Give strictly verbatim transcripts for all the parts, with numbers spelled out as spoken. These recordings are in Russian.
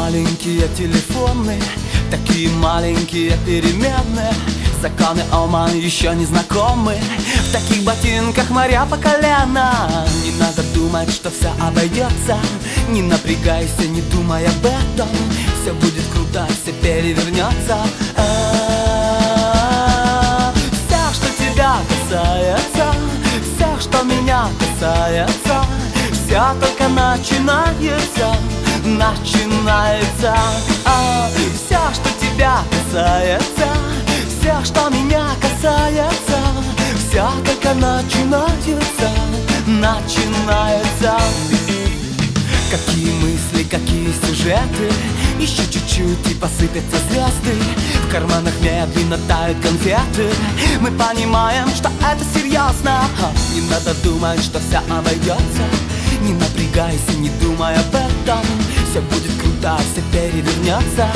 маленькие телефоны, такие маленькие перемены. Законы Ома еще не знакомы. В таких ботинках моря по колено. Не надо думать, что все обойдется. Не напрягайся, не думай об этом. Все будет круто, все перевернется. Все, что тебя касается, все, что меня касается, все только начинается, начинается. Все, что тебя касается, все, что меня касается, все только начинается, начинается. Какие мысли, какие сюжеты, еще чуть-чуть и посыпятся звезды. В карманах медленно тают конфеты. Мы понимаем, что это серьезно. Не надо думать, что все обойдется. Не напрягайся, не думай об этом. Все будет круто, все перевернется.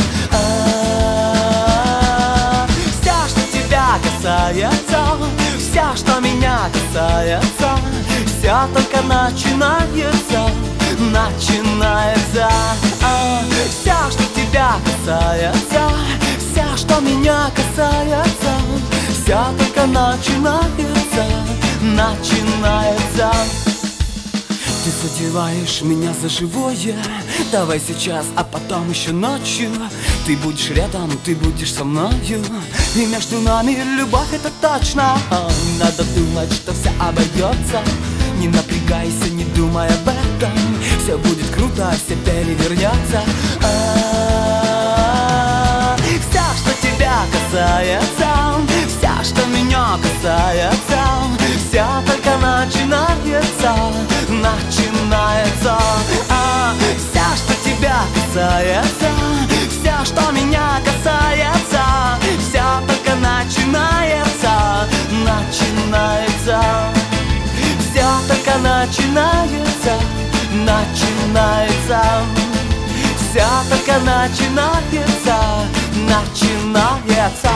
Все, что тебя касается, все, что меня касается, все только начинается, начинается. Все, что тебя касается, все, что меня касается, все только начинается, начинается. Ты задеваешь меня за живое. Давай сейчас, а потом еще ночью. Ты будешь рядом, ты будешь со мною. И между нами любовь, это точно. Не надо думать, что все обойдется. Не напрягайся, не думай об этом. Все будет круто, все перевернется. Все, что тебя касается, все, что меня касается, все только начинается, начинается. Все, что тебя касается, все, что меня касается, все только начинается, начинается. Все только начинается, начинается. Все только начинается, начинается.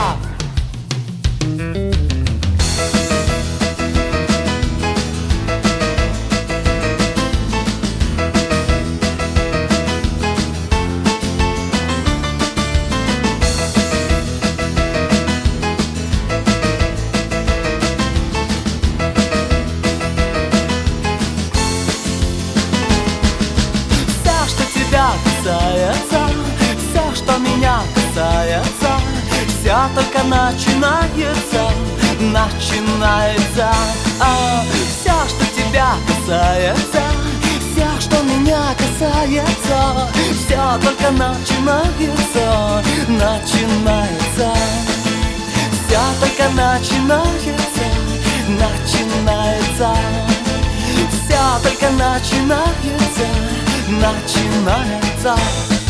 Касается, все, что меня касается, все только начинается, начинается. Все, что тебя касается, все, что меня касается, все только начинается, начинается. Все только начинается, начинается. Все только начинается, начинается.